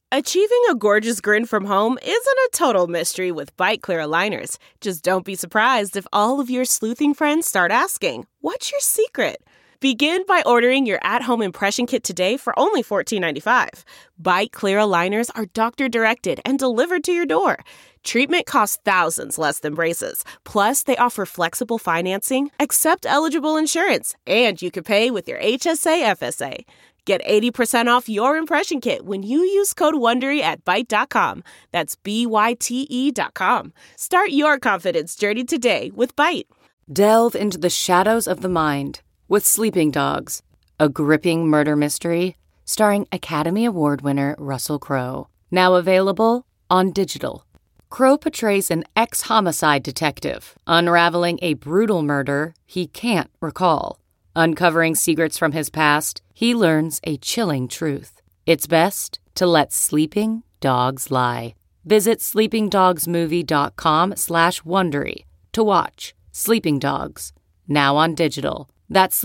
Achieving a gorgeous grin from home isn't a total mystery with Byte Clear aligners. Just don't be surprised if all of your sleuthing friends start asking, "What's your secret?" Begin by ordering your at-home impression kit today for only $14.95. Byte Clear aligners are doctor-directed and delivered to your door. Treatment costs thousands less than braces. Plus, they offer flexible financing, accept eligible insurance, and you can pay with your HSA FSA. Get 80% off your impression kit when you use code WONDERY at Byte.com. That's BYTE.com. Start your confidence journey today with Byte. Delve into the shadows of the mind with Sleeping Dogs, a gripping murder mystery starring Academy Award winner Russell Crowe. Now available on digital. Crowe portrays an ex-homicide detective unraveling a brutal murder he can't recall. Uncovering secrets from his past, he learns a chilling truth. It's best to let sleeping dogs lie. Visit sleepingdogsmovie.com/Wondery to watch Sleeping Dogs, now on digital. That's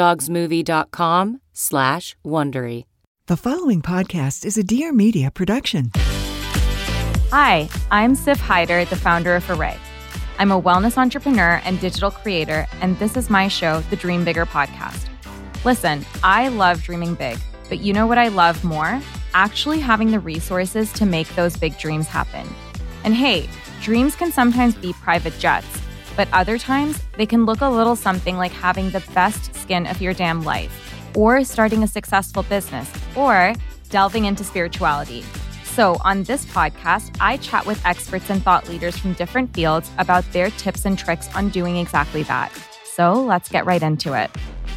sleepingdogsmovie.com/Wondery. The following podcast is a Dear Media production. Hi, I'm Sif Hyder, the founder of Array. I'm a wellness entrepreneur and digital creator, and this is my show, the Dream Bigger podcast. Listen, I love dreaming big, but you know what I love more? Actually having the resources to make those big dreams happen. And hey, dreams can sometimes be private jets, but other times they can look a little something like having the best skin of your damn life, or starting a successful business, or delving into spirituality. So on this podcast, I chat with experts and thought leaders from different fields about their tips and tricks on doing exactly that. So let's get right into it.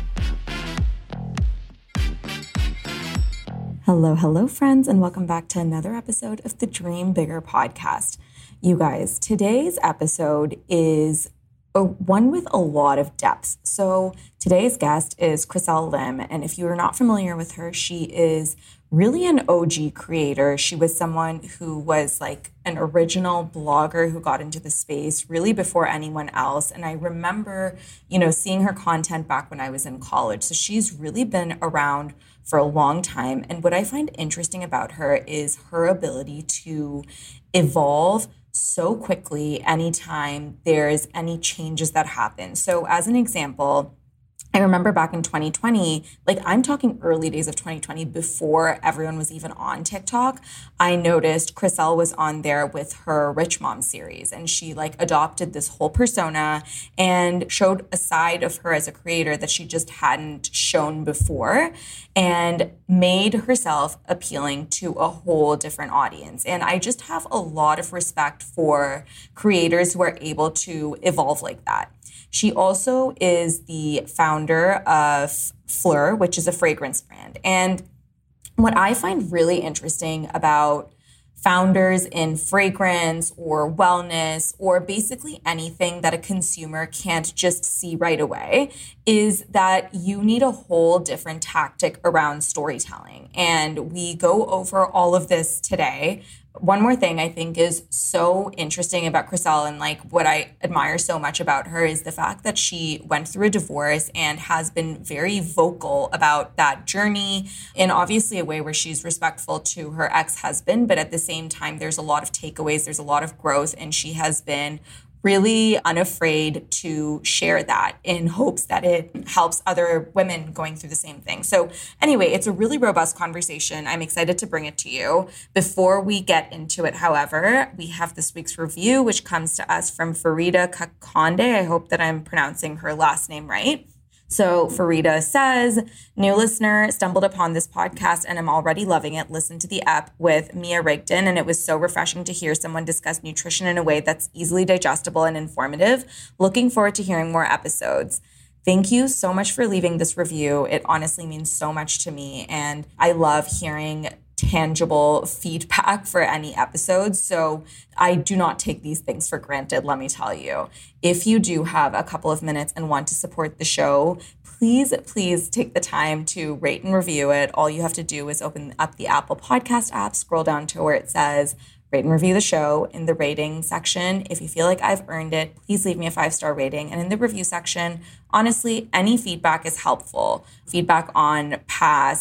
Hello, friends, and welcome back to another episode of the Dream Bigger podcast. You guys, today's episode is one with a lot of depth. So today's guest is Chriselle Lim, and if you are not familiar with her, she is really an OG creator. She was someone who was like an original blogger who got into the space really before anyone else. And I remember, seeing her content back when I was in college. So she's really been around for a long time. And what I find interesting about her is her ability to evolve so quickly anytime there's any changes that happen. So as an example, I remember back in 2020, I'm talking early days of 2020, before everyone was even on TikTok, I noticed Chriselle was on there with her Rich Mom series, and she adopted this whole persona and showed a side of her as a creator that she just hadn't shown before, and made herself appealing to a whole different audience. And I just have a lot of respect for creators who are able to evolve like that. She also is the founder of Fleur, which is a fragrance brand. And what I find really interesting about founders in fragrance or wellness or basically anything that a consumer can't just see right away is that you need a whole different tactic around storytelling. And we go over all of this today. One more thing I think is so interesting about Chriselle, and what I admire so much about her, is the fact that she went through a divorce and has been very vocal about that journey in obviously a way where she's respectful to her ex-husband, but at the same time, there's a lot of takeaways, there's a lot of growth, and she has been really unafraid to share that in hopes that it helps other women going through the same thing. So anyway, it's a really robust conversation. I'm excited to bring it to you. Before we get into it, however, we have this week's review, which comes to us from Farida Kakonde. I hope that I'm pronouncing her last name right. So Farida says, new listener, stumbled upon this podcast and I'm already loving it. Listened to the app with Mia Rigdon, and it was so refreshing to hear someone discuss nutrition in a way that's easily digestible and informative. Looking forward to hearing more episodes. Thank you so much for leaving this review. It honestly means so much to me, and I love hearing tangible feedback for any episodes. So I do not take these things for granted, let me tell you. If you do have a couple of minutes and want to support the show, please take the time to rate and review it. All you have to do is open up the Apple Podcast app, scroll down to where it says rate and review the show. In the rating section, if you feel like I've earned it, please leave me a 5-star rating. And in the review section, honestly, any feedback is helpful. Feedback on past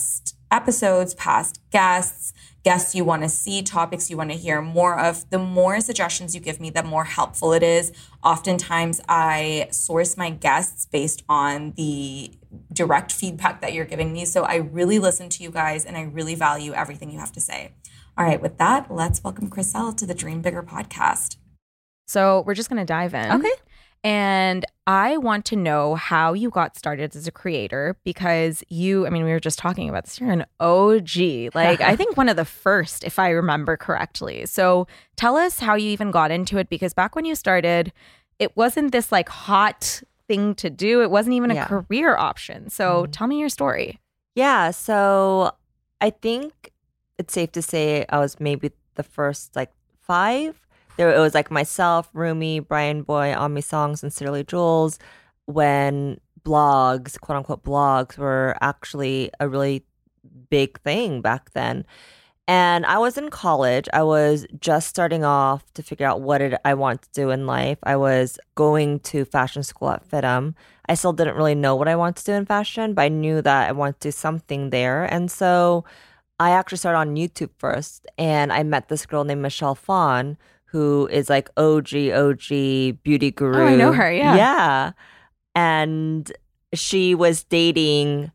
episodes, past guests you want to see, topics you want to hear more of. The more suggestions you give me, the more helpful it is. Oftentimes, I source my guests based on the direct feedback that you're giving me. So I really listen to you guys, and I really value everything you have to say. All right, with that, let's welcome Chriselle to the Dream Bigger podcast. So we're just going to dive in. Okay. And I want to know how you got started as a creator, because we were just talking about this. You're an OG. Like, I think one of the first, if I remember correctly. So tell us how you even got into it, because back when you started, it wasn't this like hot thing to do. It wasn't even a career option. So tell me your story. Yeah. So I think it's safe to say I was maybe the first like 5. It was like myself, Rumi, Brian Boy, Ami Songs, and Sincerely Jules, when blogs, quote unquote blogs, were actually a really big thing back then. And I was in college. I was just starting off to figure out what I want to do in life. I was going to fashion school at FIDM. I still didn't really know what I wanted to do in fashion, but I knew that I wanted to do something there. And so I actually started on YouTube first. And I met this girl named Michelle Phan, who is like OG beauty guru. Oh, I know her, yeah. Yeah. And she was dating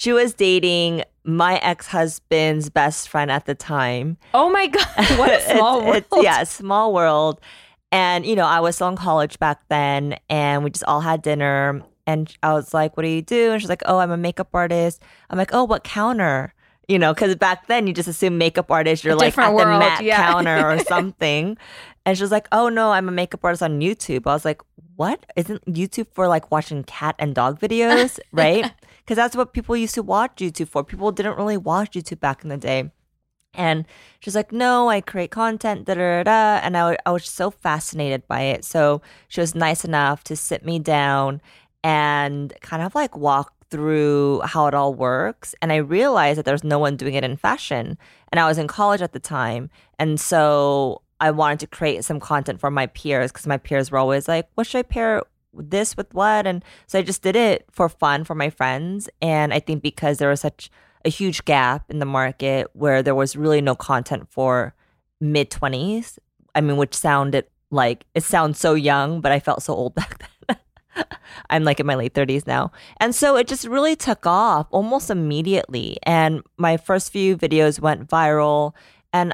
my ex-husband's best friend at the time. Oh my God, what a small world. Small world. And, I was still in college back then, and we just all had dinner. And I was like, what do you do? And she's like, oh, I'm a makeup artist. I'm like, oh, what counter? Because back then you just assume makeup artist, you're like at the MAC counter or something. And she was like, oh no, I'm a makeup artist on YouTube. I was like, what? Isn't YouTube for like watching cat and dog videos, right? Because that's what people used to watch YouTube for. People didn't really watch YouTube back in the day. And she's like, no, I create content, da-da-da-da. And I was so fascinated by it. So she was nice enough to sit me down and kind of like walk through how it all works. And I realized that there's no one doing it in fashion. And I was in college at the time. And so I wanted to create some content for my peers, because my peers were always like, what should I pair this with what? And so I just did it for fun for my friends. And I think because there was such a huge gap in the market where there was really no content for mid-20s, which sounded like, it sounds so young, but I felt so old back then. I'm like in my late 30s now. And so it just really took off almost immediately. And my first few videos went viral. And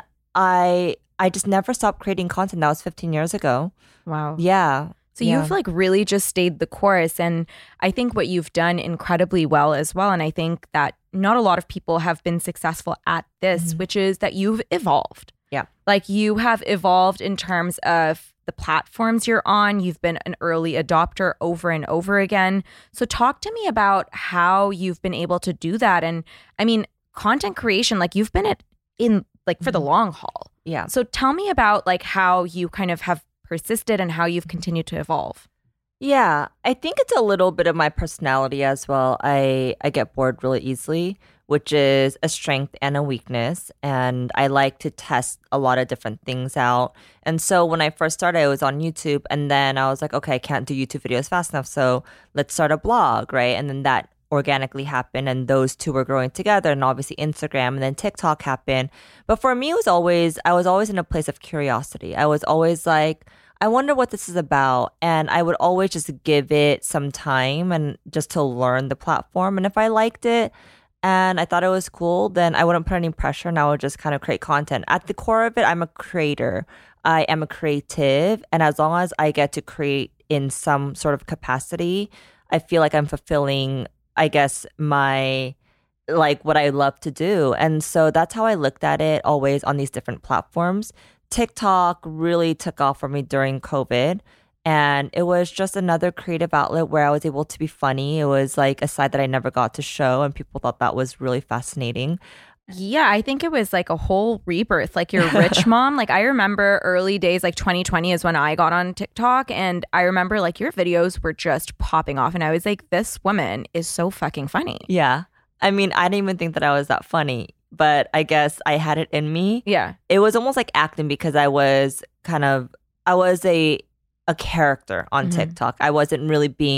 I just never stopped creating content. That was 15 years ago. Wow. Yeah. So you've like really just stayed the course. And I think what you've done incredibly well as well. And I think that not a lot of people have been successful at this, which is that you've evolved. Yeah. Like you have evolved in terms of the platforms you're on. You've been an early adopter over and over again. So talk to me about how you've been able to do that. And content creation, like you've been in like for the long haul. Yeah. So tell me about like how you kind of have persisted and how you've continued to evolve. Yeah, I think it's a little bit of my personality as well. I get bored really easily, which is a strength and a weakness. And I like to test a lot of different things out. And so when I first started, I was on YouTube. And then I was like, okay, I can't do YouTube videos fast enough. So let's start a blog, right? And then that organically happened. And those two were growing together. And obviously Instagram and then TikTok happened. But for me, I was always in a place of curiosity. I was always like, I wonder what this is about. And I would always just give it some time and just to learn the platform. And if I liked it and I thought it was cool, then I wouldn't put any pressure and I would just kind of create content. At the core of it, I'm a creator. I am a creative. And as long as I get to create in some sort of capacity, I feel like I'm fulfilling, I guess, my like what I love to do. And so that's how I looked at it always on these different platforms. TikTok really took off for me during COVID, and it was just another creative outlet where I was able to be funny. It was like a side that I never got to show, and people thought that was really fascinating. Yeah, I think it was like a whole rebirth, like your rich mom. Like I remember early days, like 2020 is when I got on TikTok, and I remember like your videos were just popping off, and I was like, this woman is so fucking funny. Yeah. I mean, I didn't even think that I was that funny, but I guess I had it in me. Yeah. It was almost like acting because I was a character on TikTok. I wasn't really being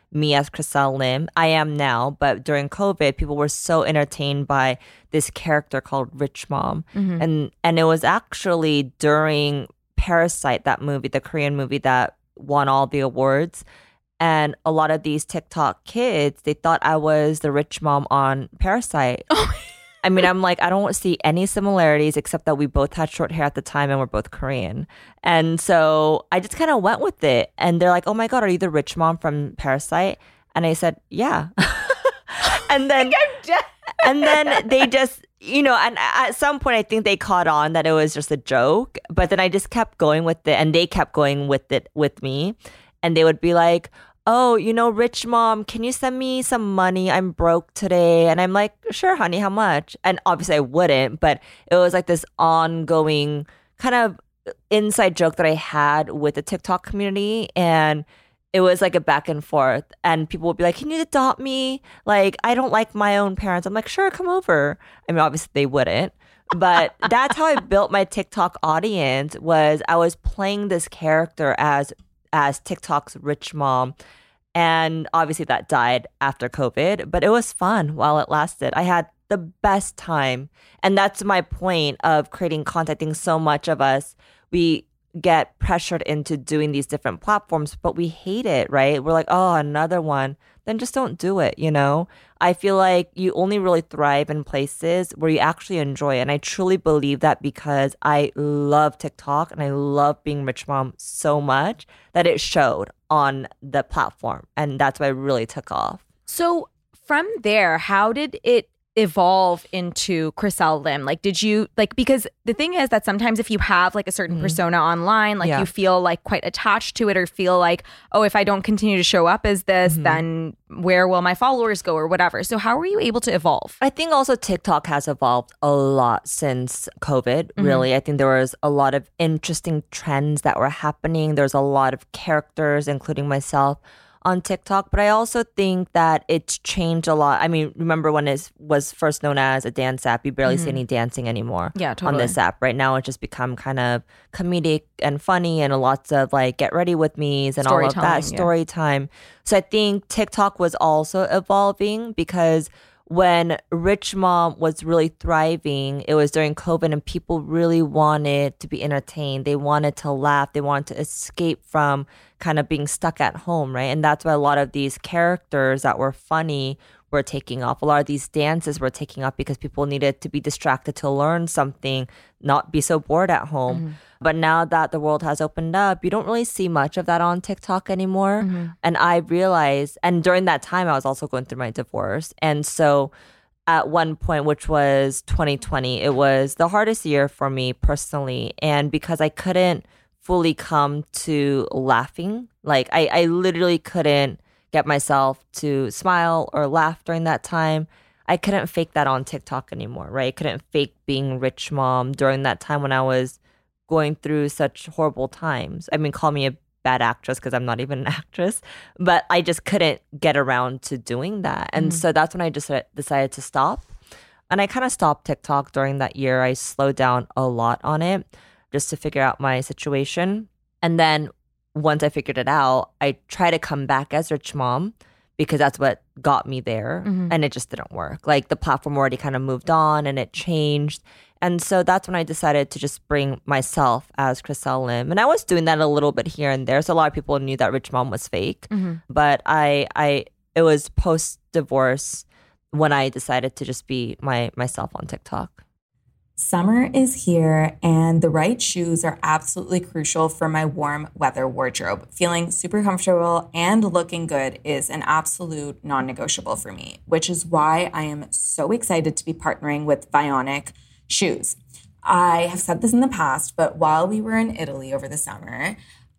me as Chriselle Lim. I am now, but during COVID, people were so entertained by this character called Rich Mom. And it was actually during Parasite, that movie, the Korean movie that won all the awards. And a lot of these TikTok kids, they thought I was the rich mom on Parasite. I mean, I'm like, I don't see any similarities except that we both had short hair at the time and we're both Korean. And so I just kind of went with it. And they're like, oh my God, are you the rich mom from Parasite? And I said, yeah. And then, and then they just, you know, and at some point I think they caught on that it was just a joke. But then I just kept going with it and they kept going with it with me. And they would be like, oh, you know, rich mom, can you send me some money? I'm broke today. And I'm like, sure, honey, how much? And obviously I wouldn't, but it was like this ongoing kind of inside joke that I had with the TikTok community. And it was like a back and forth. And people would be like, can you adopt me? Like, I don't like my own parents. I'm like, sure, come over. I mean, obviously they wouldn't. But that's how I built my TikTok audience, was I was playing this character as TikTok's rich mom. And obviously that died after COVID, but it was fun while it lasted. I had the best time. And that's my point of creating content. I think so much of us, we get pressured into doing these different platforms, but we hate it, right? We're like, oh, another one. Then just don't do it, you know? I feel like you only really thrive in places where you actually enjoy it. And I truly believe that because I love TikTok and I love being rich mom so much that it showed on the platform. And that's why it really took off. So from there, how did it evolve into Chriselle Lim? Like, did you, like, because the thing is that sometimes if you have like a certain persona online, like you feel like quite attached to it, or feel like, oh, if I don't continue to show up as this, then where will my followers go or whatever. So how were you able to evolve? I think also TikTok has evolved a lot since COVID, really. I think there was a lot of interesting trends that were happening. There's a lot of characters, including myself, on TikTok, but I also think that it's changed a lot. I mean, remember when it was first known as a dance app, you barely see any dancing anymore on this app. Right now, it's just become kind of comedic and funny and lots of like get ready with me's and all of that story time. So I think TikTok was also evolving because when Rich Mom was really thriving, it was during COVID and people really wanted to be entertained. They wanted to laugh. They wanted to escape from kind of being stuck at home, right? And that's why a lot of these characters that were funny were taking off. A lot of these dances were taking off because people needed to be distracted to learn something, not be so bored at home. But now that the world has opened up, you don't really see much of that on TikTok anymore. And I realized, and during that time, I was also going through my divorce. And so at one point, which was 2020, it was the hardest year for me personally. And because I couldn't fully come to laughing, like I literally couldn't get myself to smile or laugh during that time. I couldn't fake that on TikTok anymore, right? I couldn't fake being rich mom during that time when I was going through such horrible times. I mean, call me a bad actress because I'm not even an actress, but I just couldn't get around to doing that. And so that's when I just decided to stop. And I kind of stopped TikTok during that year. I slowed down a lot on it just to figure out my situation. And then once I figured it out, I tried to come back as rich mom because that's what got me there. And it just didn't work. Like the platform already kind of moved on and it changed. And so that's when I decided to just bring myself as Chriselle Lim. And I was doing that a little bit here and there. So a lot of people knew that Rich Mom was fake. But it was post-divorce when I decided to just be myself on TikTok. Summer is here, and the right shoes are absolutely crucial for my warm weather wardrobe. Feeling super comfortable and looking good is an absolute non-negotiable for me, which is why I am so excited to be partnering with Vionic shoes. I have said this in the past, but while we were in Italy over the summer,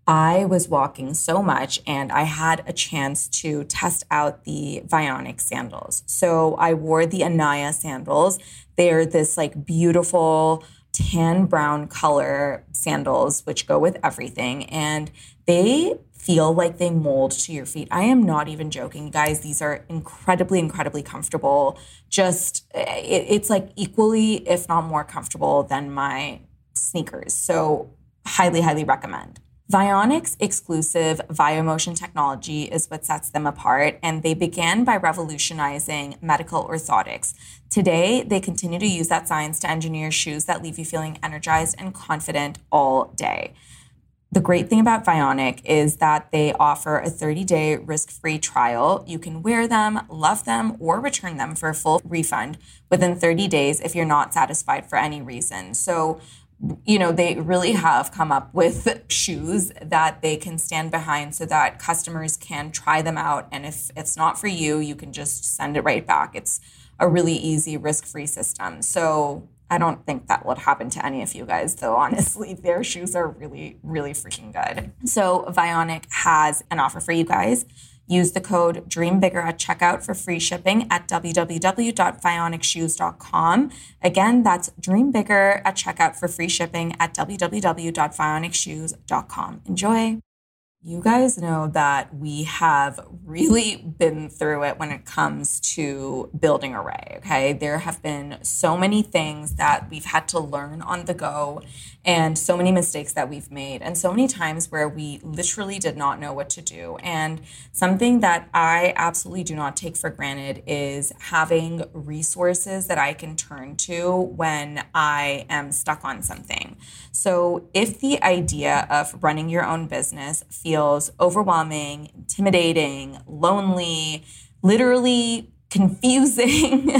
I was walking so much and I had a chance to test out the Vionic sandals. So I wore the Anaya sandals. They're this like beautiful tan brown color sandals, which go with everything. And they feel like they mold to your feet. I am not even joking, guys. These are incredibly, incredibly comfortable. Just, it's like equally, if not more comfortable than my sneakers. So highly, highly recommend. Vionic's exclusive VioMotion technology is what sets them apart, and they began by revolutionizing medical orthotics. Today, they continue to use that science to engineer shoes that leave you feeling energized and confident all day. The great thing about Vionic is that they offer a 30-day risk-free trial. You can wear them, love them, or return them for a full refund within 30 days if you're not satisfied for any reason. So, they really have come up with shoes that they can stand behind so that customers can try them out. And if it's not for you, you can just send it right back. It's a really easy risk-free system. So I don't think that would happen to any of you guys, though, honestly. Their shoes are really, really freaking good. So Vionic has an offer for you guys. Use the code DREAMBIGGER at checkout for free shipping at www.vionicshoes.com. Again, that's DREAMBIGGER at checkout for free shipping at www.vionicshoes.com. Enjoy. You guys know that we have really been through it when it comes to building Arrae, okay? There have been so many things that we've had to learn on the go and so many mistakes that we've made and so many times where we literally did not know what to do. And something that I absolutely do not take for granted is having resources that I can turn to when I am stuck on something. So if the idea of running your own business feels overwhelming, intimidating, lonely, literally confusing,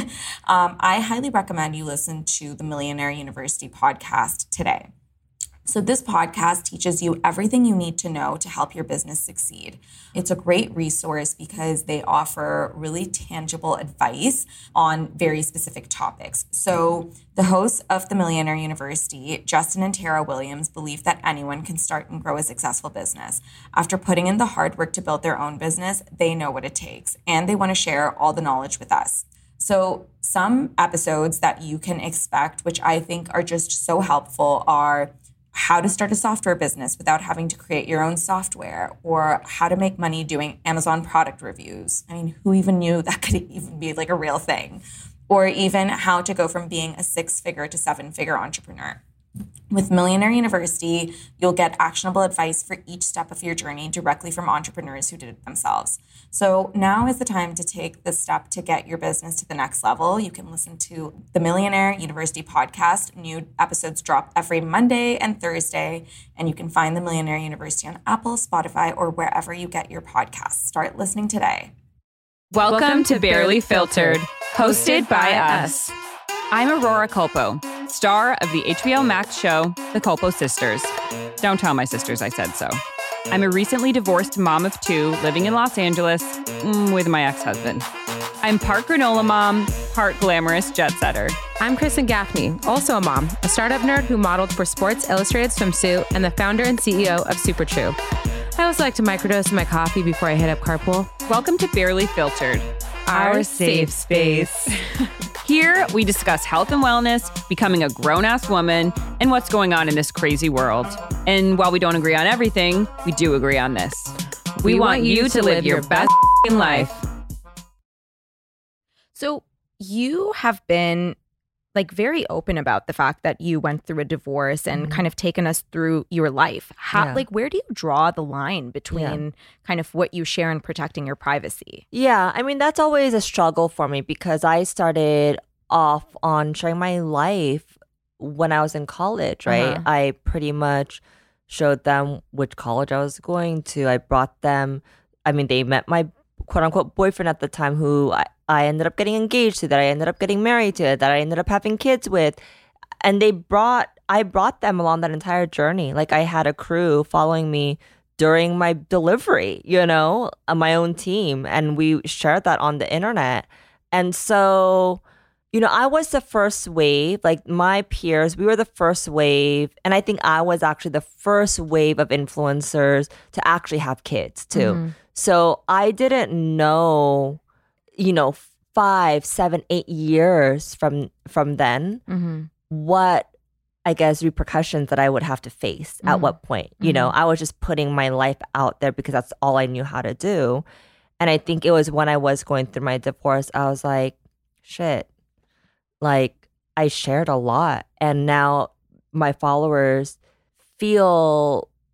I highly recommend you listen to the Millionaire University podcast today. So this podcast teaches you everything you need to know to help your business succeed. It's a great resource because they offer really tangible advice on very specific topics. So the hosts of the Millionaire University, Justin and Tara Williams, believe that anyone can start and grow a successful business. After putting in the hard work to build their own business, they know what it takes, and they want to share all the knowledge with us. So some episodes that you can expect, which I think are just so helpful, are how to start a software business without having to create your own software, or how to make money doing Amazon product reviews. I mean, who even knew that could even be like a real thing? Or even how to go from being a 6-figure to 7-figure entrepreneur. With Millionaire University, you'll get actionable advice for each step of your journey directly from entrepreneurs who did it themselves. So now is the time to take the step to get your business to the next level. You can listen to the Millionaire University podcast. New episodes drop every Monday and Thursday, and you can find the Millionaire University on Apple, Spotify, or wherever you get your podcasts. Start listening today. Welcome to Barely Filtered, hosted by us. I'm Aurora Culpo, star of the HBO Max show, The Culpo Sisters. Don't tell my sisters I said so. I'm a recently divorced mom of 2 living in Los Angeles with my ex-husband. I'm part granola mom, part glamorous jet setter. I'm Kristen Gaffney, also a mom, a startup nerd who modeled for Sports Illustrated Swimsuit and the founder and CEO of Super True. I also like to microdose my coffee before I hit up carpool. Welcome to Barely Filtered, our safe space. Here, we discuss health and wellness, becoming a grown-ass woman, and what's going on in this crazy world. And while we don't agree on everything, we do agree on this. We want you to live your best life. So you have been like very open about the fact that you went through a divorce and kind of taken us through your life. How, like, where do you draw the line between kind of what you share and protecting your privacy? Yeah, I mean, that's always a struggle for me because I started off on sharing my life when I was in college, right? I pretty much showed them which college I was going to. I brought them, I mean, they met my quote unquote boyfriend at the time who I ended up getting engaged to, that I ended up getting married to, that I ended up having kids with. And I brought them along that entire journey. Like I had a crew following me during my delivery, you know, my own team. And we shared that on the internet. And so, you know, I was the first wave, like my peers, we were the first wave. And I think I was actually the first wave of influencers to actually have kids too. So I didn't know, you know, 5, 7, 8 years from then, what, I guess, repercussions that I would have to face at what point. You know, I was just putting my life out there because that's all I knew how to do. And I think it was when I was going through my divorce, I was like, shit, like I shared a lot. And now my followers feel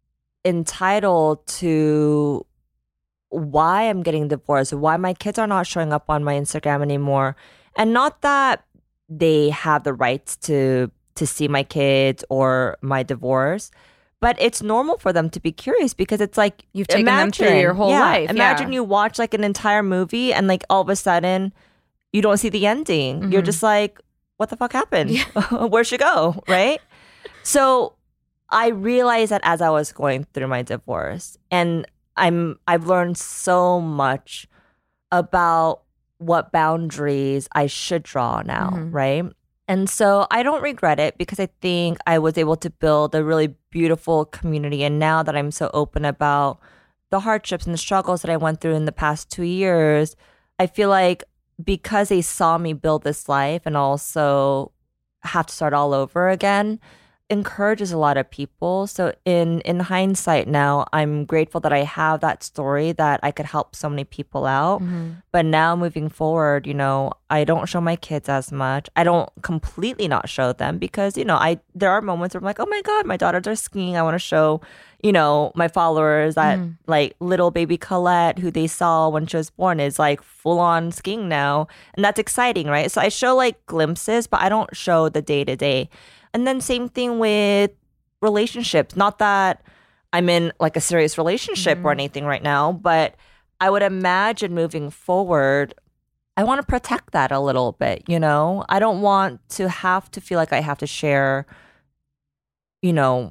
entitled to why I'm getting divorced, why my kids are not showing up on my Instagram anymore. And not that they have the rights to see my kids or my divorce, but it's normal for them to be curious because it's like you've taken them through your whole life. Imagine you watch like an entire movie and like all of a sudden you don't see the ending. Mm-hmm. You're just like, what the fuck happened? Yeah. Where'd she go? Right? So I realized that as I was going through my divorce, and I've learned so much about what boundaries I should draw now, right? And so I don't regret it because I think I was able to build a really beautiful community. And now that I'm so open about the hardships and the struggles that I went through in the past 2 years, I feel like because they saw me build this life and also have to start all over again, encourages a lot of people. So in hindsight now, I'm grateful that I have that story that I could help so many people out. But now moving forward, you know, I don't show my kids as much. I don't completely not show them because, you know, there are moments where I'm like, oh my God, my daughters are skiing. I want to show, you know, my followers that like little baby Colette, who they saw when she was born, is like full on skiing now. And that's exciting, right? So I show like glimpses, but I don't show the day to day. And then same thing with relationships. Not that I'm in like a serious relationship or anything right now, but I would imagine moving forward, I want to protect that a little bit, you know? I don't want to have to feel like I have to share, you know,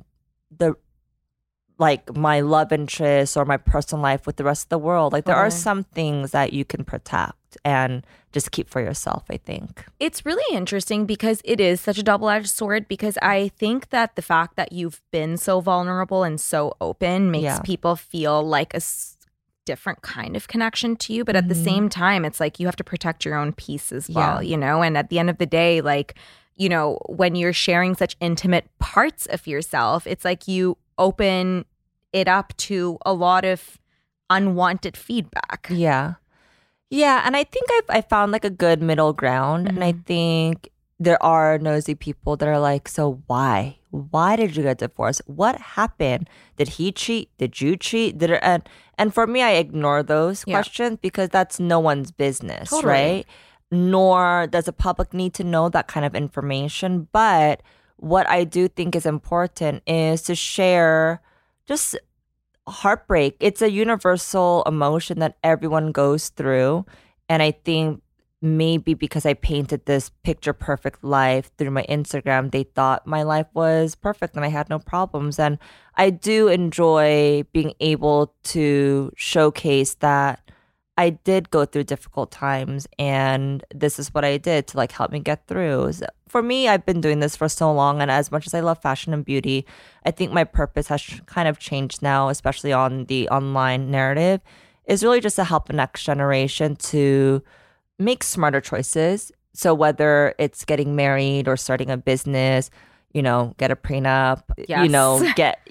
like my love interests or my personal life with the rest of the world. Like there are some things that you can protect and just keep for yourself, I think. It's really interesting because it is such a double-edged sword, because I think that the fact that you've been so vulnerable and so open makes people feel like a different kind of connection to you. But at the same time, it's like you have to protect your own peace as well, you know? And at the end of the day, like, you know, when you're sharing such intimate parts of yourself, it's like you open it up to a lot of unwanted feedback. Yeah, and I think I found like a good middle ground. And I think there are nosy people that are like, so why? Why did you get divorced? What happened? Did he cheat? Did you cheat? And for me, I ignore those questions because that's no one's business, right? Nor does the public need to know that kind of information. But what I do think is important is to share just heartbreak. It's a universal emotion that everyone goes through. And I think maybe because I painted this picture perfect life through my Instagram, they thought my life was perfect and I had no problems. And I do enjoy being able to showcase that I did go through difficult times, and this is what I did to like help me get through. So for me, I've been doing this for so long, and as much as I love fashion and beauty, I think my purpose has kind of changed now, especially on the online narrative, is really just to help the next generation to make smarter choices. So whether it's getting married or starting a business, you know, get a prenup, you know,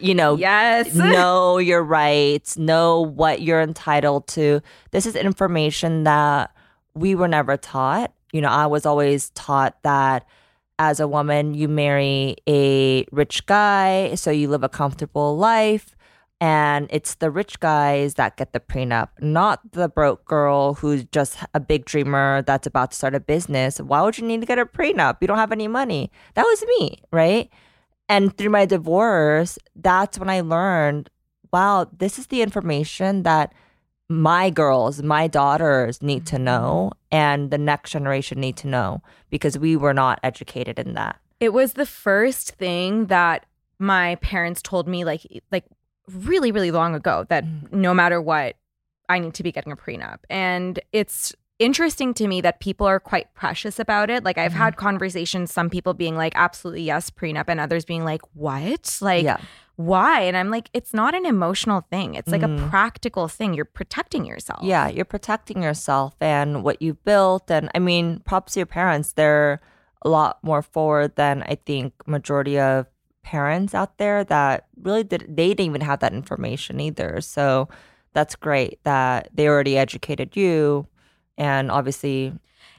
know your rights, know what you're entitled to. This is information that we were never taught. You know, I was always taught that as a woman, you marry a rich guy, so you live a comfortable life. And it's the rich guys that get the prenup, not the broke girl who's just a big dreamer that's about to start a business. Why would you need to get a prenup? You don't have any money. That was me, right? And through my divorce, that's when I learned, wow, this is the information that my girls, my daughters need to know, and the next generation need to know, because we were not educated in that. It was the first thing that my parents told me, like really, really long ago, that no matter what, I need to be getting a prenup. And it's interesting to me that people are quite precious about it. Like I've had conversations, some people being like, absolutely yes, prenup, and others being like, what? Like, why? And I'm like, it's not an emotional thing. It's like a practical thing. You're protecting yourself. Yeah, you're protecting yourself and what you built. And I mean, props to your parents. They're a lot more forward than I think majority of parents out there that really they didn't even have that information either. So that's great that they already educated you. And obviously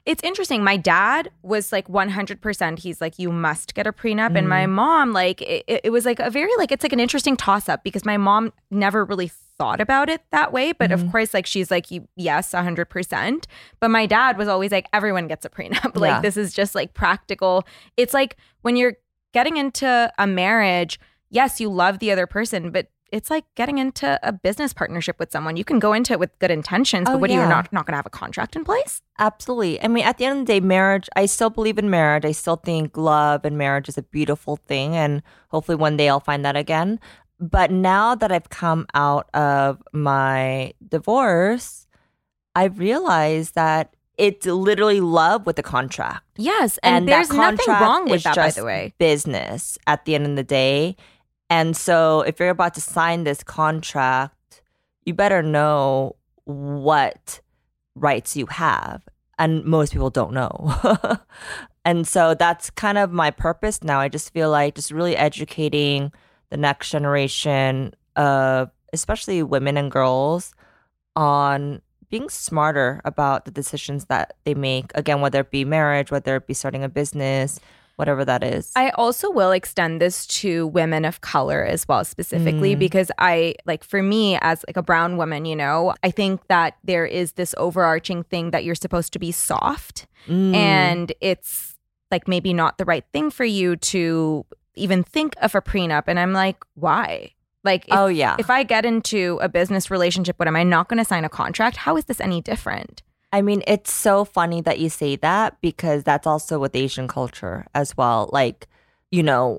It's interesting. My dad was like 100%. He's like, you must get a prenup. And my mom, like, it was like a very, like, it's like an interesting toss up because my mom never really thought about it that way. But of course, like, she's like, yes, 100%. But my dad was always like, everyone gets a prenup. Like, this is just like practical. It's like when you're getting into a marriage, yes, you love the other person, but it's like getting into a business partnership with someone. You can go into it with good intentions, but you're not going to have a contract in place? Absolutely. I mean, at the end of the day, marriage, I still believe in marriage. I still think love and marriage is a beautiful thing. And hopefully one day I'll find that again. But now that I've come out of my divorce, I've realized that it's literally love with a contract. Yes. And there's nothing wrong with that, by the way. Business at the end of the day. And so if you're about to sign this contract, you better know what rights you have. And most people don't know. And so that's kind of my purpose now. I just feel like just really educating the next generation of especially women and girls on being smarter about the decisions that they make. Again, whether it be marriage, whether it be starting a business, whatever that is. I also will extend this to women of color as well, specifically, because for me as like a brown woman, you know, I think that there is this overarching thing that you're supposed to be soft and it's like maybe not the right thing for you to even think of a prenup. And I'm like, why? Like, if I get into a business relationship, what am I not going to sign a contract? How is this any different? I mean, it's so funny that you say that because that's also with Asian culture as well. Like, you know,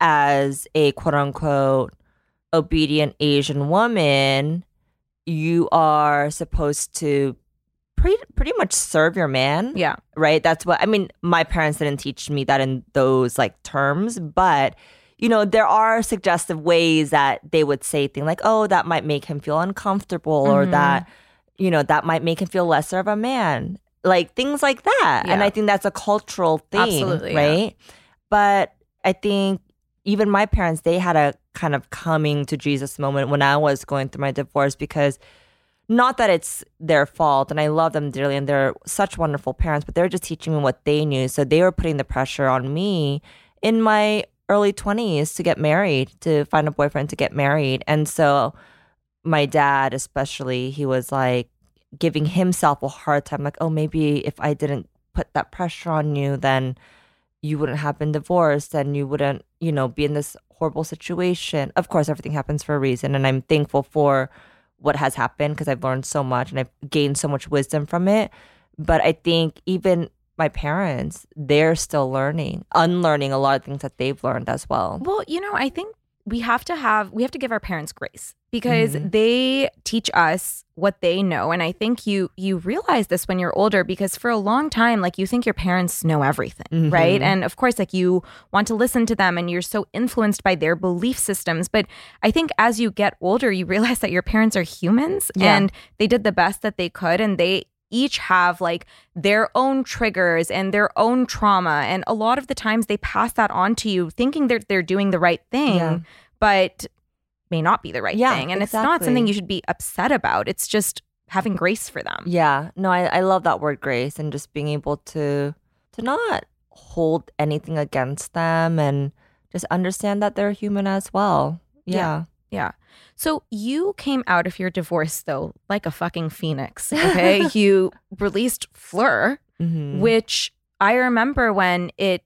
as a quote unquote obedient Asian woman, you are supposed to pretty much serve your man. Yeah. Right. That's what I mean. My parents didn't teach me that in those like terms, but you know, there are suggestive ways that they would say things like, oh, that might make him feel uncomfortable or that, you know, that might make him feel lesser of a man. Like things like that. Yeah. And I think that's a cultural thing. Absolutely, right? yeah. But I think even my parents, they had a kind of coming to Jesus moment when I was going through my divorce because not that it's their fault and I love them dearly and they're such wonderful parents, but they're just teaching me what they knew. So they were putting the pressure on me in my early 20s to get married, to find a boyfriend to get married. And so my dad especially, he was like giving himself a hard time, like, oh, maybe if I didn't put that pressure on you, then you wouldn't have been divorced and you wouldn't, you know, be in this horrible situation. Of course, everything happens for a reason. And I'm thankful for what has happened because I've learned so much and I've gained so much wisdom from it. But I think even my parents, they're still unlearning a lot of things that they've learned as well. Well, you know, I think we have to give our parents grace because they teach us what they know. And I think you realize this when you're older because for a long time, like you think your parents know everything, right? And of course, like you want to listen to them and you're so influenced by their belief systems. But I think as you get older, you realize that your parents are humans and they did the best that they could and they each have like their own triggers and their own trauma. And a lot of the times they pass that on to you thinking they're doing the right thing, but may not be the right thing. And it's not something you should be upset about. It's just having grace for them. Yeah. No, I love that word grace and just being able to not hold anything against them and just understand that they're human as well. Yeah. So you came out of your divorce, though, like a fucking phoenix, okay? You released Fleur, which I remember when it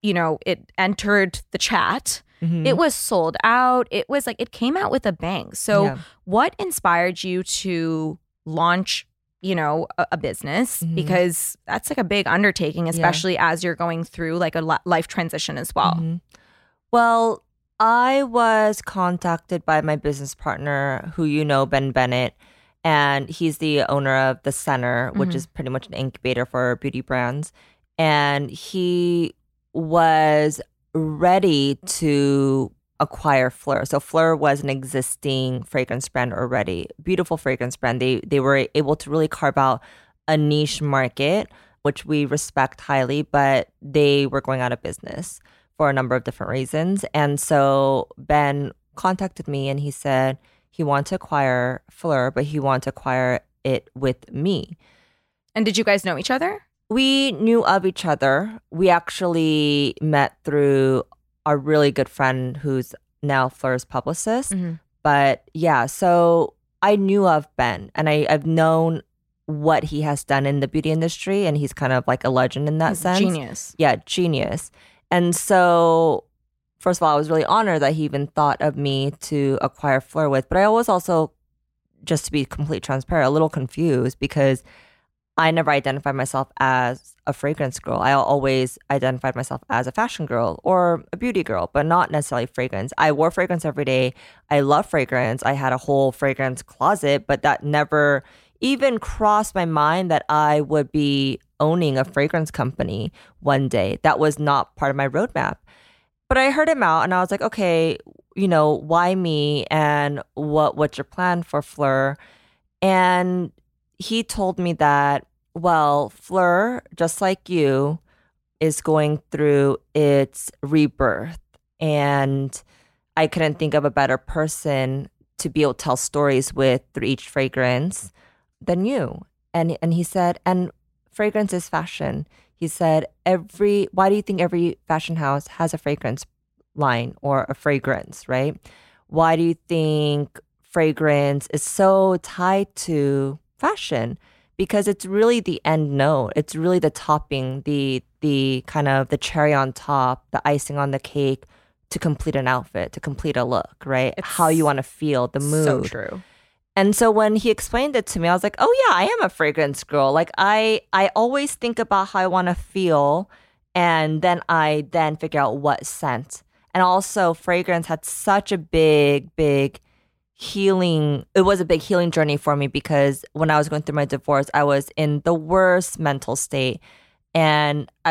entered the chat. It was sold out. It was like, it came out with a bang. So what inspired you to launch, you know, a business? Because that's like a big undertaking, especially as you're going through like a life transition as well. Well, I was contacted by my business partner, who you know, Ben Bennett, and he's the owner of The Center, which is pretty much an incubator for beauty brands. And he was ready to acquire Fleur. So Fleur was an existing fragrance brand already, beautiful fragrance brand. They were able to really carve out a niche market, which we respect highly, but they were going out of business for a number of different reasons. And so Ben contacted me and he said he wanted to acquire Fleur, but he wanted to acquire it with me. And did you guys know each other? We knew of each other. We actually met through our really good friend who's now Fleur's publicist. But yeah, so I knew of Ben, and I've known what he has done in the beauty industry, and he's kind of like a legend in that sense. Genius. Yeah, genius. And so, first of all, I was really honored that he even thought of me to acquire Fleur with. But I was also, just to be completely transparent, a little confused because I never identified myself as a fragrance girl. I always identified myself as a fashion girl or a beauty girl, but not necessarily fragrance. I wore fragrance every day. I love fragrance. I had a whole fragrance closet, but that never even crossed my mind that I would be owning a fragrance company one day. That was not part of my roadmap. But I heard him out and I was like, okay, why me? And what's your plan for Fleur? And he told me that, well, Fleur, just like you, is going through its rebirth. And I couldn't think of a better person to be able to tell stories with through each fragrance than you. And he said, and fragrance is fashion. He said, why do you think every fashion house has a fragrance line or a fragrance, right? Why do you think fragrance is so tied to fashion? Because it's really the end note. It's really the topping, the kind of the cherry on top, the icing on the cake to complete an outfit, to complete a look, right? It's how you want to feel, the mood. So true. And so when he explained it to me, I was like, oh yeah, I am a fragrance girl. Like I always think about how I want to feel, and then I figure out what scent. And also fragrance had such a big healing. It was a big healing journey for me because when I was going through my divorce, I was in the worst mental state, and I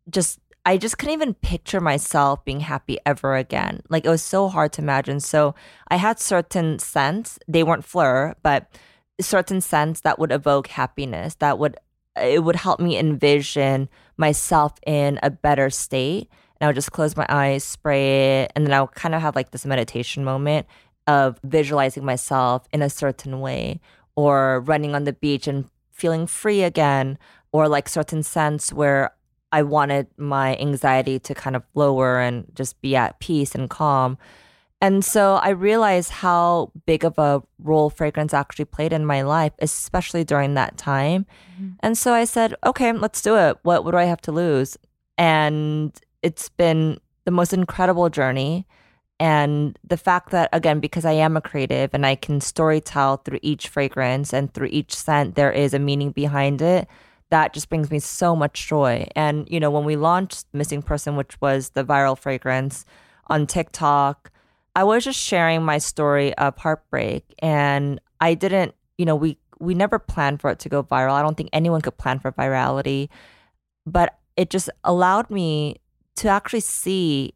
just couldn't even picture myself being happy ever again. Like it was so hard to imagine. So I had certain scents, they weren't Fleur, but certain scents that would evoke happiness, it would help me envision myself in a better state. And I would just close my eyes, spray it, and then I would kind of have like this meditation moment of visualizing myself in a certain way, or running on the beach and feeling free again, or like certain scents where I wanted my anxiety to kind of lower and just be at peace and calm. And so I realized how big of a role fragrance actually played in my life, especially during that time. And so I said, okay, let's do it. What do I have to lose? And it's been the most incredible journey. And the fact that, again, because I am a creative and I can storytell through each fragrance and through each scent, there is a meaning behind it. That just brings me so much joy. And, when we launched Missing Person, which was the viral fragrance on TikTok, I was just sharing my story of heartbreak. And I didn't, we never planned for it to go viral. I don't think anyone could plan for virality. But it just allowed me to actually see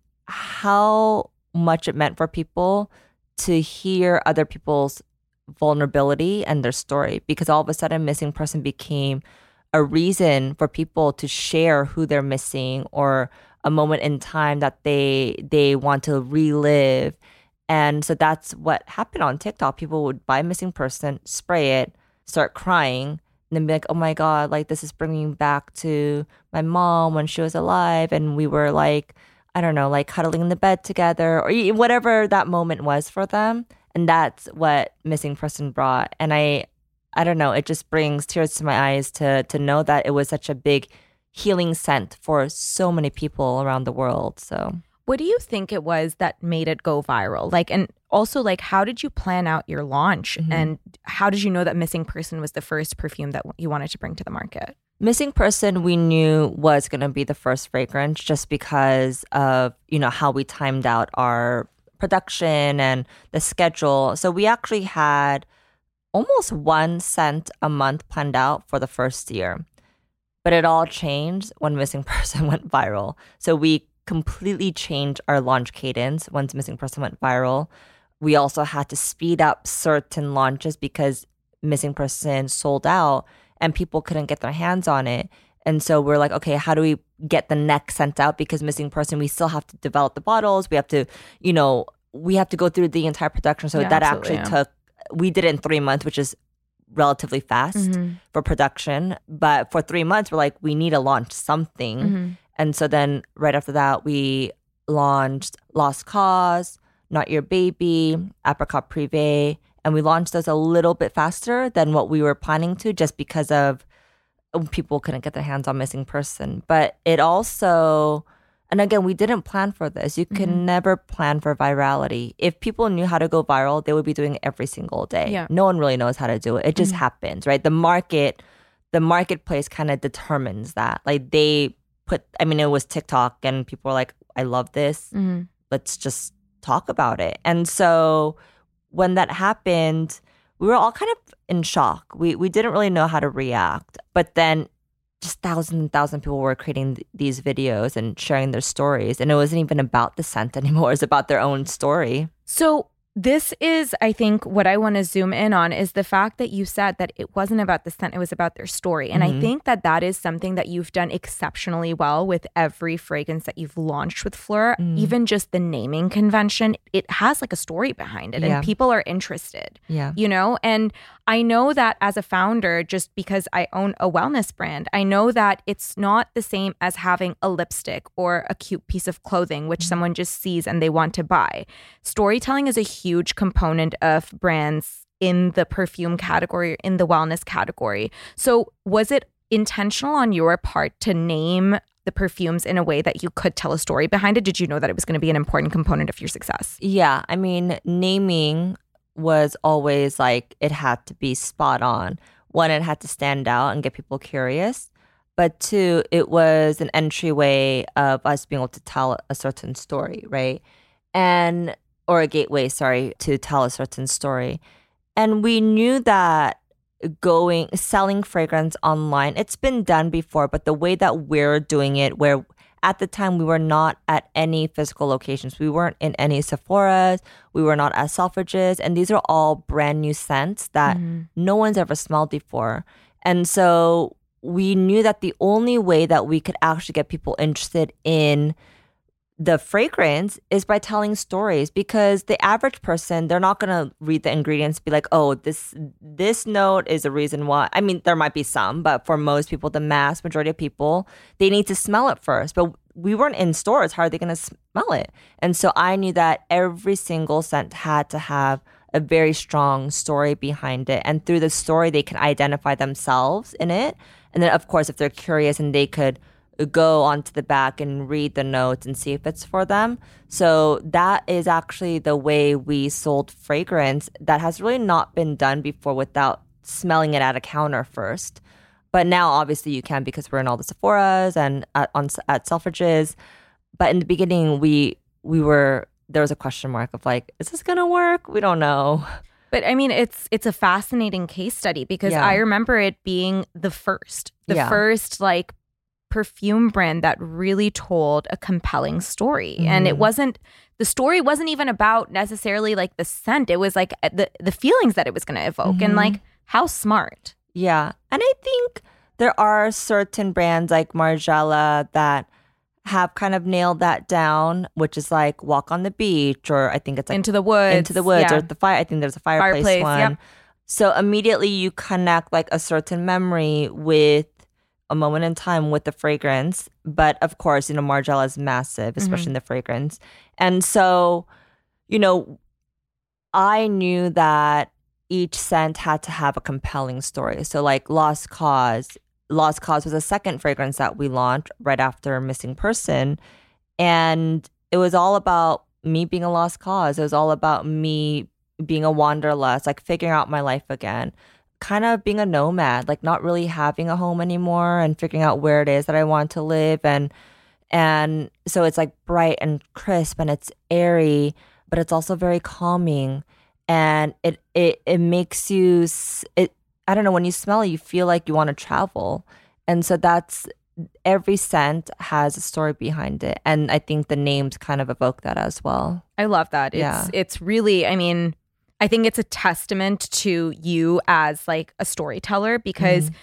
how much it meant for people to hear other people's vulnerability and their story. Because all of a sudden, Missing Person became a reason for people to share who they're missing, or a moment in time that they want to relive. And so that's what happened on TikTok. People would buy Missing Person, spray it, start crying, and then be like, oh my God, like this is bringing me back to my mom when she was alive. And we were like, I don't know, like cuddling in the bed together, or whatever that moment was for them. And that's what Missing Person brought. And I don't know, it just brings tears to my eyes to know that it was such a big healing scent for so many people around the world. So what do you think it was that made it go viral? Like, and also like, how did you plan out your launch? And how did you know that Missing Person was the first perfume that you wanted to bring to the market? Missing Person, we knew was going to be the first fragrance just because of, how we timed out our production and the schedule. So we actually had almost one scent a month planned out for the first year. But it all changed when Missing Person went viral. So we completely changed our launch cadence once Missing Person went viral. We also had to speed up certain launches because Missing Person sold out and people couldn't get their hands on it. And so we're like, okay, how do we get the next scent out? Because Missing Person, we still have to develop the bottles. We have to, we have to go through the entire production. So that actually took, we did it in 3 months, which is relatively fast for production. But for 3 months, we're like, we need to launch something. And so then right after that, we launched Lost Cause, Not Your Baby, Apricot Privé, and we launched those a little bit faster than what we were planning to, just because of people couldn't get their hands on Missing Person. But it also, and again, we didn't plan for this. You can never plan for virality. If people knew how to go viral, they would be doing it every single day. Yeah. No one really knows how to do it. It just happens, right? The marketplace kind of determines that. Like they put, I mean, it was TikTok and people were like, I love this. Let's just talk about it. And so when that happened, we were all kind of in shock. We didn't really know how to react. But then just thousands and thousands of people were creating these videos and sharing their stories. And it wasn't even about the scent anymore. It was about their own story. So this is, I think, what I want to zoom in on is the fact that you said that it wasn't about the scent, it was about their story. And I think that that is something that you've done exceptionally well with every fragrance that you've launched with Fleur. Even just the naming convention, it has like a story behind it and people are interested, you know? And I know that as a founder, just because I own a wellness brand, I know that it's not the same as having a lipstick or a cute piece of clothing, which someone just sees and they want to buy. Storytelling is a huge component of brands in the perfume category, in the wellness category. So was it intentional on your part to name the perfumes in a way that you could tell a story behind it? Did you know that it was going to be an important component of your success? Yeah. I mean, naming was always like, it had to be spot on. One, it had to stand out and get people curious. But two, it was an entryway of us being able to tell a certain story, right? Or a gateway, to tell a certain story. And we knew that selling fragrance online, it's been done before, but the way that we're doing it, where at the time we were not at any physical locations. We weren't in any Sephora's. We were not at Selfridges. And these are all brand new scents that no one's ever smelled before. And so we knew that the only way that we could actually get people interested in the fragrance is by telling stories, because the average person, they're not going to read the ingredients and be like, oh, this note is a reason why. I mean, there might be some, but for most people, the mass majority of people, they need to smell it first. But we weren't in stores. How are they going to smell it? And so I knew that every single scent had to have a very strong story behind it. And through the story, they can identify themselves in it. And then, of course, if they're curious and they could go onto the back and read the notes and see if it's for them. So that is actually the way we sold fragrance that has really not been done before without smelling it at a counter first. But now obviously you can, because we're in all the Sephora's and at Selfridges. But in the beginning there was a question mark of like, is this gonna work? We don't know. But I mean, it's a fascinating case study, because I remember it being the first like perfume brand that really told a compelling story. And the story wasn't even about necessarily like the scent. It was like the feelings that it was going to evoke. And like, how smart. Yeah. And I think there are certain brands like Margiela that have kind of nailed that down, which is like Walk on the Beach, or I think it's like Into the Woods, or the fire. I think there's a fireplace one. Yep. So immediately you connect like a certain memory with a moment in time with the fragrance. But of course, Margiela is massive, especially in the fragrance. And so, I knew that each scent had to have a compelling story. So like Lost Cause was a second fragrance that we launched right after Missing Person. And it was all about me being a lost cause. It was all about me being a wanderlust, like figuring out my life again. Kind of being a nomad, like not really having a home anymore and figuring out where it is that I want to live. And so it's like bright and crisp and it's airy, but it's also very calming. And it makes you, I don't know, when you smell it, you feel like you want to travel. And so every scent has a story behind it. And I think the names kind of evoke that as well. I love that. It's really, I mean, I think it's a testament to you as like a storyteller, because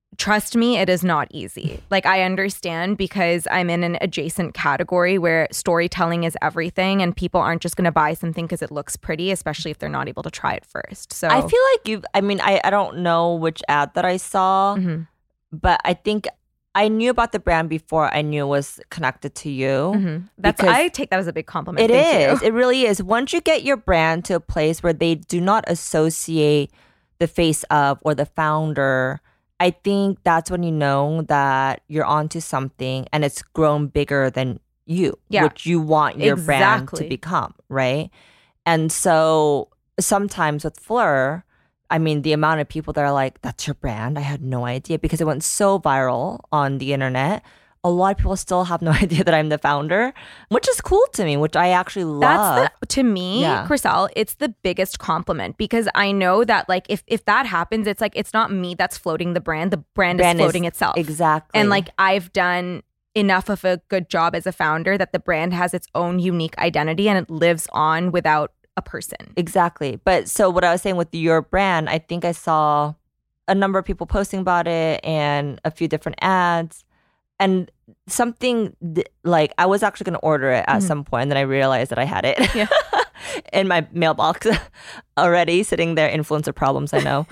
trust me, it is not easy. Like, I understand because I'm in an adjacent category where storytelling is everything and people aren't just going to buy something because it looks pretty, especially if they're not able to try it first. So I feel like I don't know which ad that I saw, but I think I knew about the brand before I knew it was connected to you. I take that as a big compliment. It Thank is. you. It really is. Once you get your brand to a place where they do not associate the face of or the founder, I think that's when you know that you're onto something and it's grown bigger than you, which you want your brand to become, right? And so sometimes with Fleur, I mean, the amount of people that are like, that's your brand? I had no idea, because it went so viral on the internet. A lot of people still have no idea that I'm the founder, which is cool to me, which I actually love. To me, Chriselle, it's the biggest compliment, because I know that like if that happens, it's like it's not me that's floating the brand is floating itself. Exactly. And like I've done enough of a good job as a founder that the brand has its own unique identity and it lives on without a person. Exactly. But so what I was saying with your brand, I think I saw a number of people posting about it and a few different ads. And something like I was actually going to order it at some point, and then I realized that I had it in my mailbox already, sitting there. Influencer problems, I know.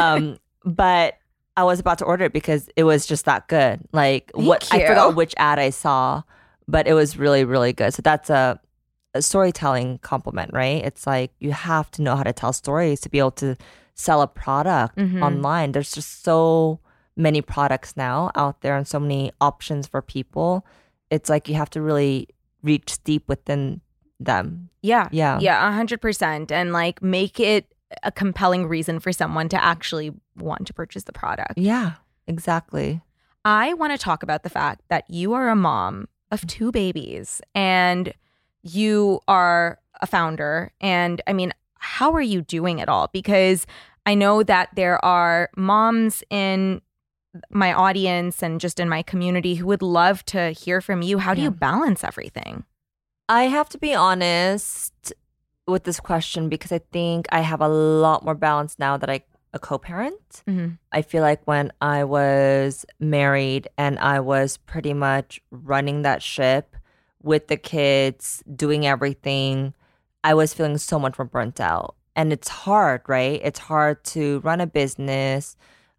But I was about to order it because it was just that good. Like I forgot which ad I saw, but it was really, really good. So that's a storytelling compliment, right? It's like you have to know how to tell stories to be able to sell a product online. There's just so many products now out there and so many options for people. It's like you have to really reach deep within them. Yeah, 100%, and like make it a compelling reason for someone to actually want to purchase the product. Yeah, exactly. I want to talk about the fact that you are a mom of 2 babies and you are a founder. And I mean, how are you doing it all? Because I know that there are moms in my audience and just in my community who would love to hear from you. How do you balance everything? I have to be honest with this question because I think I have a lot more balance now that I'm a co-parent. I feel like when I was married and I was pretty much running that ship with the kids, doing everything, I was feeling so much more burnt out. And it's hard, right? It's hard to run a businesses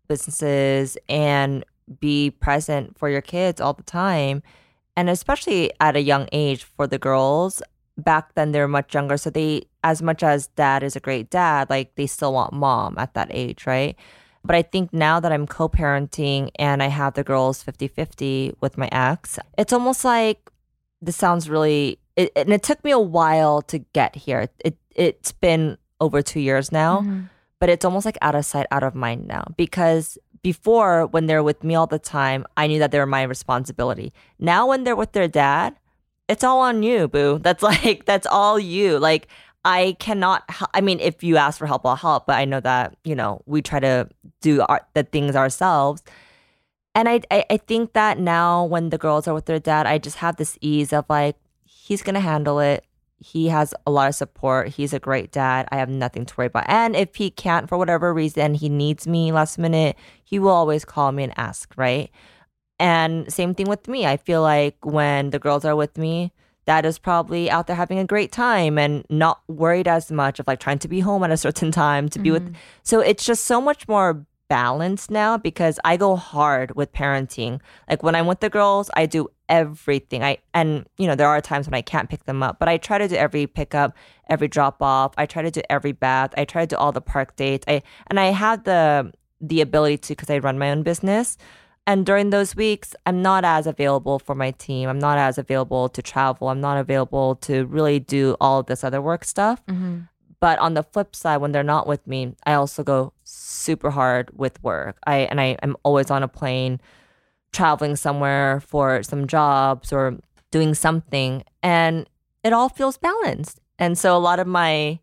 and be present for your kids all the time. And especially at a young age for the girls. Back then they're much younger. So they, as much as dad is a great dad, like they still want mom at that age, right? But I think now that I'm co-parenting and I have the girls 50-50 with my ex, it's almost like, this sounds really, and it took me a while to get here. It's been over 2 years now. But it's almost like out of sight, out of mind now. Because before, when they're with me all the time, I knew that they were my responsibility. Now, when they're with their dad, it's all on you, boo. That's all you. Like, I cannot, I mean, if you ask for help, I'll help. But I know that, we try to do the things ourselves. And I think that now when the girls are with their dad, I just have this ease of like, he's going to handle it. He has a lot of support. He's a great dad. I have nothing to worry about. And if he can't, for whatever reason, he needs me last minute, he will always call me and ask, right? And same thing with me. I feel like when the girls are with me, dad is probably out there having a great time and not worried as much of like trying to be home at a certain time to be with. So it's just so much more balanced now because I go hard with parenting. Like when I'm with the girls, I do everything. There are times when I can't pick them up, but I try to do every pickup, every drop off. I try to do every bath. I try to do all the park dates. I have the ability to, because I run my own business. And during those weeks, I'm not as available for my team. I'm not as available to travel. I'm not available to really do all of this other work stuff. But on the flip side, when they're not with me, I also go super hard with work. I'm always on a plane, traveling somewhere for some jobs or doing something, and it all feels balanced. And so a lot of my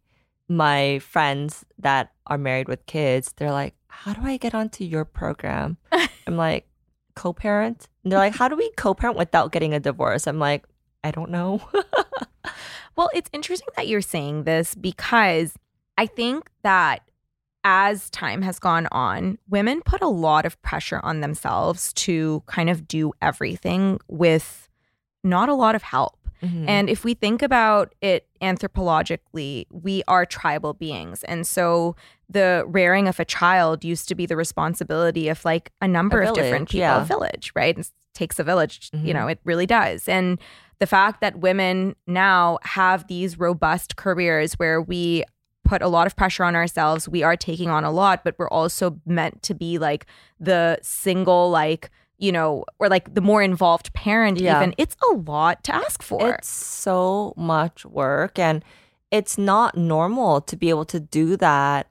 friends that are married with kids, they're like, how do I get onto your program? I'm like, co-parent? And they're like, how do we co-parent without getting a divorce? I'm like, I don't know. Well, it's interesting that you're saying this because I think that as time has gone on, women put a lot of pressure on themselves to kind of do everything with not a lot of help. And if we think about it anthropologically, we are tribal beings. And so the rearing of a child used to be the responsibility of like a number of different people, a village, right? It takes a village, you know, it really does. And the fact that women now have these robust careers where we put a lot of pressure on ourselves, we are taking on a lot, but we're also meant to be like the single, like, you know, or like the more involved parent even, it's a lot to ask for. It's so much work, and it's not normal to be able to do that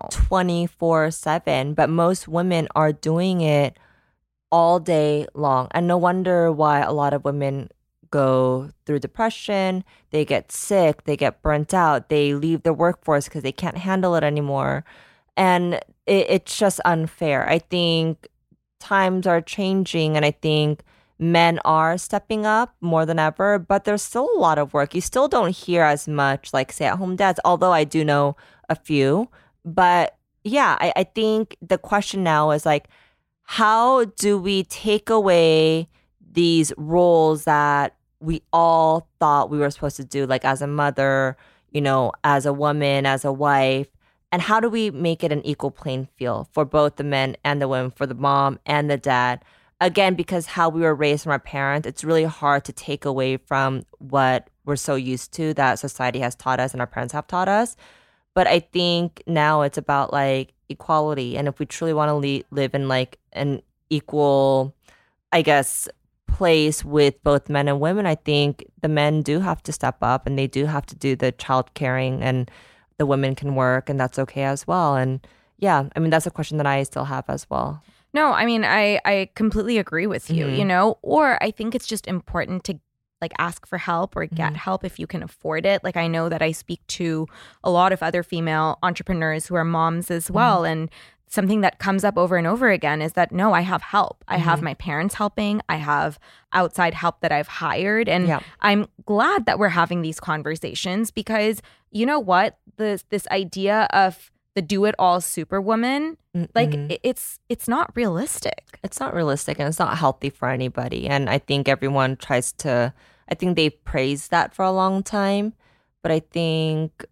24/7, but most women are doing it all day long. And no wonder why a lot of women go through depression, they get sick, they get burnt out, they leave the workforce because they can't handle it anymore. And it's just unfair. I think times are changing, and I think men are stepping up more than ever, but there's still a lot of work. You still don't hear as much like stay-at-home dads, although I do know a few. But yeah, I think the question now is like, how do we take away these roles that we all thought we were supposed to do, like as a mother, you know, as a woman, as a wife? And how do we make it an equal playing field for both the men and the women, for the mom and the dad? Again, because how we were raised from our parents, it's really hard to take away from what we're so used to that society has taught us and our parents have taught us. But I think now it's about like equality. And if we truly want to live in like an equal, I guess, place with both men and women, I think the men do have to step up and they do have to do the child caring, and the women can work, and that's okay as well. And yeah, I mean, that's a question that I still have as well. No, I mean, I completely agree with you, you know, or I think it's just important to like ask for help or get help if you can afford it. Like I know that I speak to a lot of other female entrepreneurs who are moms as well. And something that comes up over and over again is that, no, I have help. I have my parents helping. I have outside help that I've hired. And I'm glad that we're having these conversations because you know what? This idea of the do-it-all superwoman, like it's not realistic. It's not realistic, and it's not healthy for anybody. And I think everyone tries to, I think they've praised that for a long time. But I think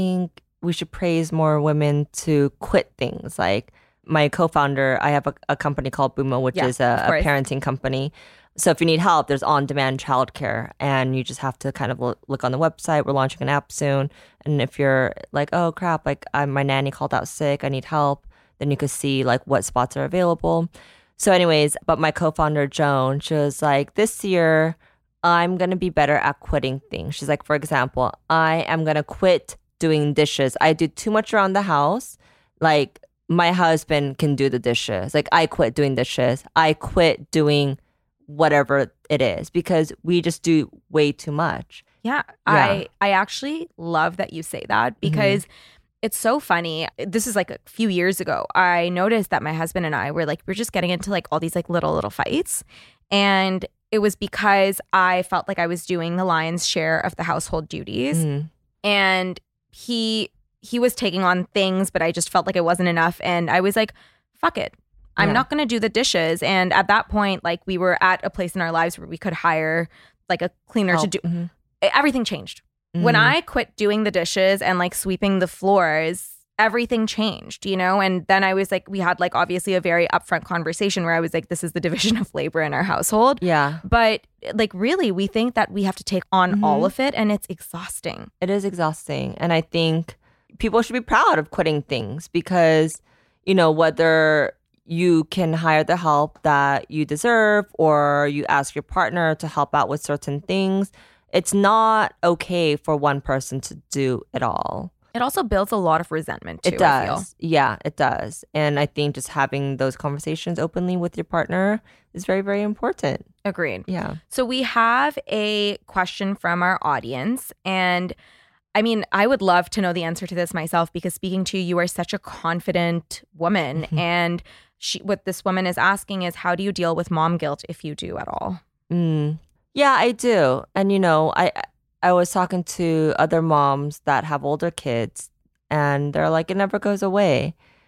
we should praise more women to quit things. Like my co-founder, I have a company called Bumo, which is a parenting company. So if you need help, there's on-demand childcare, and you just have to kind of look on the website. We're launching an app soon. And if you're like, oh crap, like my nanny called out sick, I need help, then you could see like what spots are available. So anyways, but my co-founder, Joan, she was like, this year, I'm going to be better at quitting things. She's like, for example, I am going to quit doing dishes. I do too much around the house. Like my husband can do the dishes. Like I quit doing dishes. I quit doing whatever it is because we just do way too much. Yeah. I actually love that you say that because it's so funny. This is like a few years ago. I noticed that my husband and I we're just getting into like all these like little fights. And it was because I felt like I was doing the lion's share of the household duties. And he was taking on things, but I just felt like it wasn't enough. And I was like, fuck it. I'm not going to do the dishes. And at that point, like we were at a place in our lives where we could hire like a cleaner to do. Everything changed. When I quit doing the dishes and like sweeping the floors, everything changed, you know? And then I was like, we had like obviously a very upfront conversation where I was like, this is the division of labor in our household. Yeah. But like really, we think that we have to take on all of it, and it's exhausting. It is exhausting. And I think people should be proud of quitting things because, you know, whether you can hire the help that you deserve or you ask your partner to help out with certain things, it's not okay for one person to do it all. It also builds a lot of resentment too. It does. I feel. Yeah, it does. And I think just having those conversations openly with your partner is very, very important. Agreed. Yeah. So we have a question from our audience, and I mean, I would love to know the answer to this myself because speaking to you, you are such a confident woman. And what this woman is asking is, how do you deal with mom guilt if you do at all? Yeah, I do. And, you know, I was talking to other moms that have older kids and they're like, it never goes away.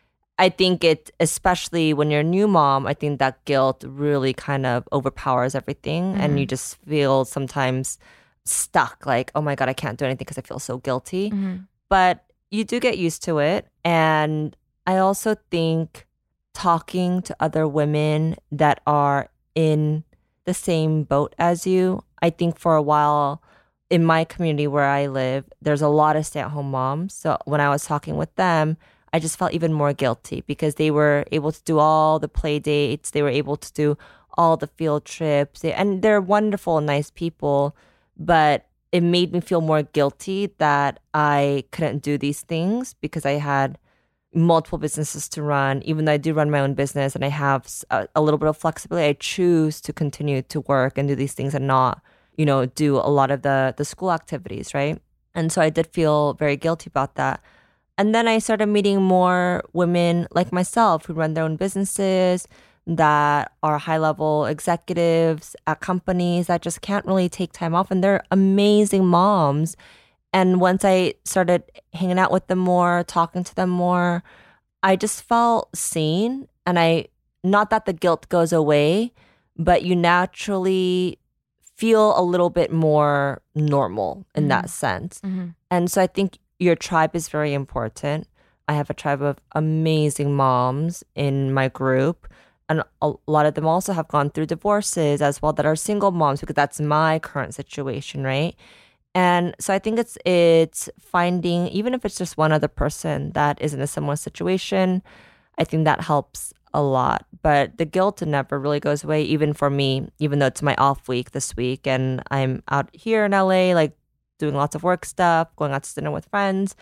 I think especially when you're a new mom, I think that guilt really kind of overpowers everything. And you just feel sometimes stuck, like, oh my God, I can't do anything because I feel so guilty. But you do get used to it. And I also think talking to other women that are in the same boat as you, I think for a while in my community where I live, there's a lot of stay-at-home moms. So when I was talking with them, I just felt even more guilty because they were able to do all the play dates. They were able to do all the field trips. And they're wonderful and nice people. But it made me feel more guilty that I couldn't do these things because I had multiple businesses to run. Even though I do run my own business and I have a little bit of flexibility, I choose to continue to work and do these things and not, do a lot of the school activities, right? And so I did feel very guilty about that. And then I started meeting more women like myself who run their own businesses, that are high-level executives at companies that just can't really take time off. And they're amazing moms. And once I started hanging out with them more, talking to them more, I just felt seen. And not that the guilt goes away, but you naturally feel a little bit more normal in that sense. And so I think your tribe is very important. I have a tribe of amazing moms in my group. And a lot of them also have gone through divorces as well that are single moms, because that's my current situation, right? And so I think it's finding, even if it's just one other person that is in a similar situation, I think that helps a lot. But the guilt never really goes away, even for me, even though it's my off week this week and I'm out here in LA, like doing lots of work stuff, going out to dinner with friends.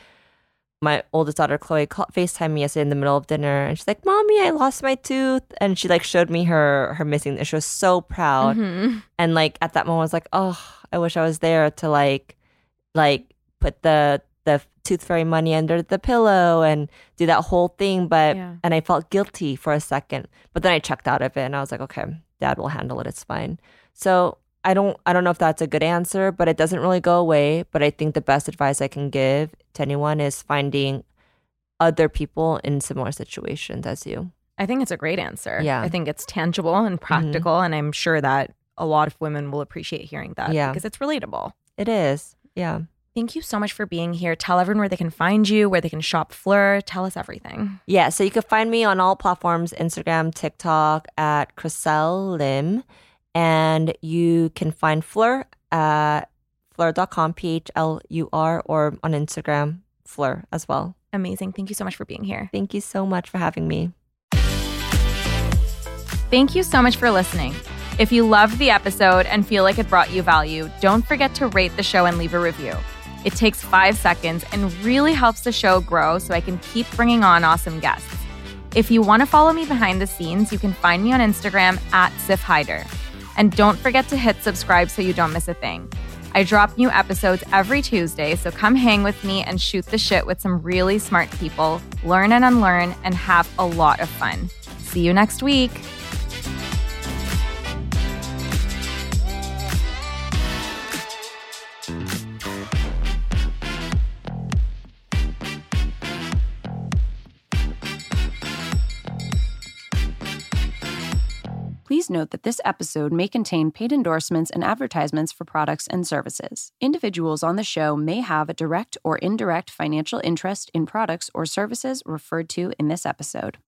My oldest daughter, Chloe, FaceTimed me yesterday in the middle of dinner. And she's like, Mommy, I lost my tooth. And she showed me her missing. And she was so proud. And at that moment, I was like, oh, I wish I was there to put the tooth fairy money under the pillow and do that whole thing. And I felt guilty for a second. But then I checked out of it and I was like, okay, Dad will handle it. It's fine. So I don't know if that's a good answer, but it doesn't really go away. But I think the best advice I can give to anyone is finding other people in similar situations as you. I think it's a great answer. Yeah. I think it's tangible and practical. And I'm sure that a lot of women will appreciate hearing that because it's relatable. It is. Yeah. Thank you so much for being here. Tell everyone where they can find you, where they can shop Fleur. Tell us everything. Yeah. So you can find me on all platforms, Instagram, TikTok at Chriselle Lim. And you can find Fleur at fleur.com, PHLUR, or on Instagram, Fleur as well. Amazing. Thank you so much for being here. Thank you so much for having me. Thank you so much for listening. If you loved the episode and feel like it brought you value, don't forget to rate the show and leave a review. It takes 5 seconds and really helps the show grow so I can keep bringing on awesome guests. If you want to follow me behind the scenes, you can find me on Instagram at Sif Haider. And don't forget to hit subscribe so you don't miss a thing. I drop new episodes every Tuesday, so come hang with me and shoot the shit with some really smart people, learn and unlearn, and have a lot of fun. See you next week. Please note that this episode may contain paid endorsements and advertisements for products and services. Individuals on the show may have a direct or indirect financial interest in products or services referred to in this episode.